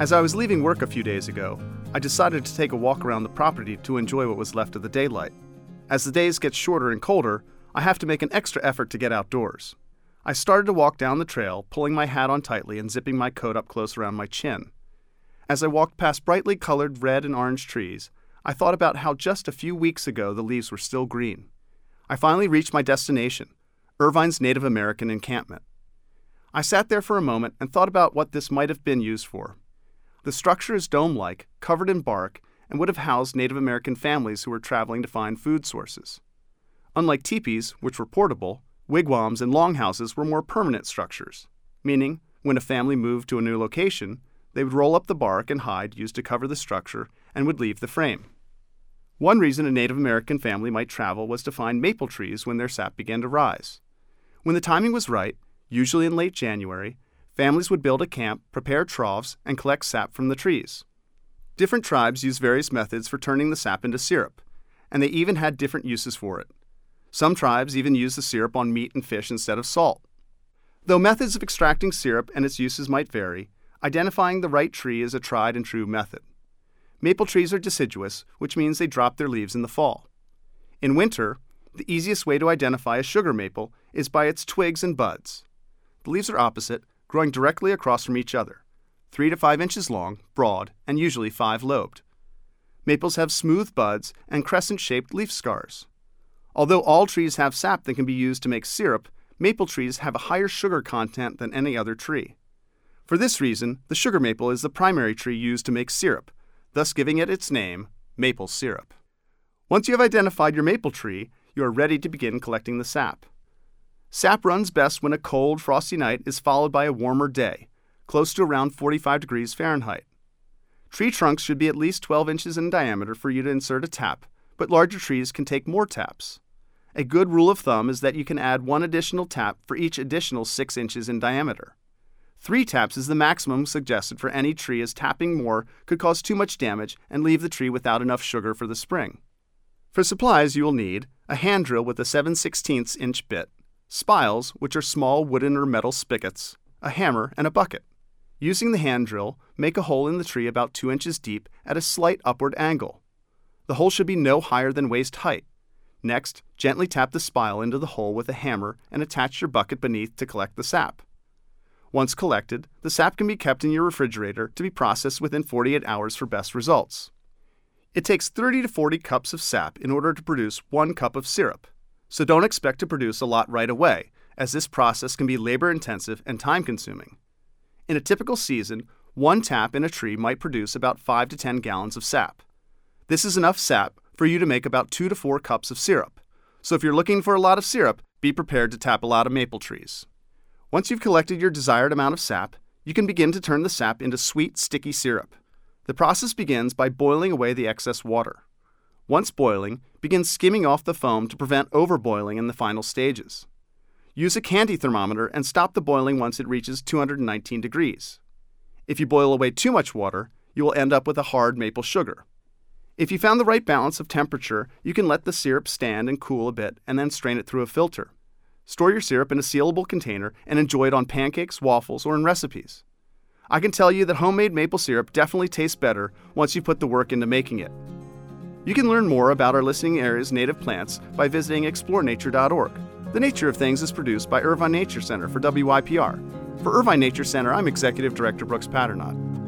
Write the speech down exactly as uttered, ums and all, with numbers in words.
As I was leaving work a few days ago, I decided to take a walk around the property to enjoy what was left of the daylight. As the days get shorter and colder, I have to make an extra effort to get outdoors. I started to walk down the trail, pulling my hat on tightly and zipping my coat up close around my chin. As I walked past brightly colored red and orange trees, I thought about how just a few weeks ago the leaves were still green. I finally reached my destination, Irvine's Native American encampment. I sat there for a moment and thought about what this might have been used for. The structure is dome-like, covered in bark, and would have housed Native American families who were traveling to find food sources. Unlike teepees, which were portable, wigwams and longhouses were more permanent structures, meaning when a family moved to a new location, they would roll up the bark and hide used to cover the structure and would leave the frame. One reason a Native American family might travel was to find maple trees when their sap began to rise. When the timing was right, usually in late January, families would build a camp, prepare troughs, and collect sap from the trees. Different tribes used various methods for turning the sap into syrup, and they even had different uses for it. Some tribes even used the syrup on meat and fish instead of salt. Though methods of extracting syrup and its uses might vary, identifying the right tree is a tried and true method. Maple trees are deciduous, which means they drop their leaves in the fall. In winter, the easiest way to identify a sugar maple is by its twigs and buds. The leaves are opposite, growing directly across from each other, three to five inches long, broad, and usually five-lobed. Maples have smooth buds and crescent-shaped leaf scars. Although all trees have sap that can be used to make syrup, maple trees have a higher sugar content than any other tree. For this reason, the sugar maple is the primary tree used to make syrup, thus giving it its name, maple syrup. Once you have identified your maple tree, you are ready to begin collecting the sap. Sap runs best when a cold, frosty night is followed by a warmer day, close to around forty-five degrees Fahrenheit. Tree trunks should be at least twelve inches in diameter for you to insert a tap, but larger trees can take more taps. A good rule of thumb is that you can add one additional tap for each additional six inches in diameter. Three taps is the maximum suggested for any tree, as tapping more could cause too much damage and leave the tree without enough sugar for the spring. For supplies, you will need a hand drill with a seven sixteenths inch bit, spiles, which are small wooden or metal spigots, a hammer, and a bucket. Using the hand drill, make a hole in the tree about two inches deep at a slight upward angle. The hole should be no higher than waist height. Next, gently tap the spile into the hole with a hammer and attach your bucket beneath to collect the sap. Once collected, the sap can be kept in your refrigerator to be processed within forty-eight hours for best results. It takes thirty to forty cups of sap in order to produce one cup of syrup, so don't expect to produce a lot right away, as this process can be labor-intensive and time-consuming. In a typical season, one tap in a tree might produce about five to ten gallons of sap. This is enough sap for you to make about two to four cups of syrup, so if you're looking for a lot of syrup, be prepared to tap a lot of maple trees. Once you've collected your desired amount of sap, you can begin to turn the sap into sweet, sticky syrup. The process begins by boiling away the excess water. Once boiling, begin skimming off the foam to prevent overboiling in the final stages. Use a candy thermometer and stop the boiling once it reaches two hundred nineteen degrees. If you boil away too much water, you will end up with a hard maple sugar. If you found the right balance of temperature, you can let the syrup stand and cool a bit and then strain it through a filter. Store your syrup in a sealable container and enjoy it on pancakes, waffles, or in recipes. I can tell you that homemade maple syrup definitely tastes better once you put the work into making it. You can learn more about our listening area's native plants by visiting explore nature dot org. The Nature of Things is produced by Irvine Nature Center for W Y P R. For Irvine Nature Center, I'm Executive Director Brooks Patternot.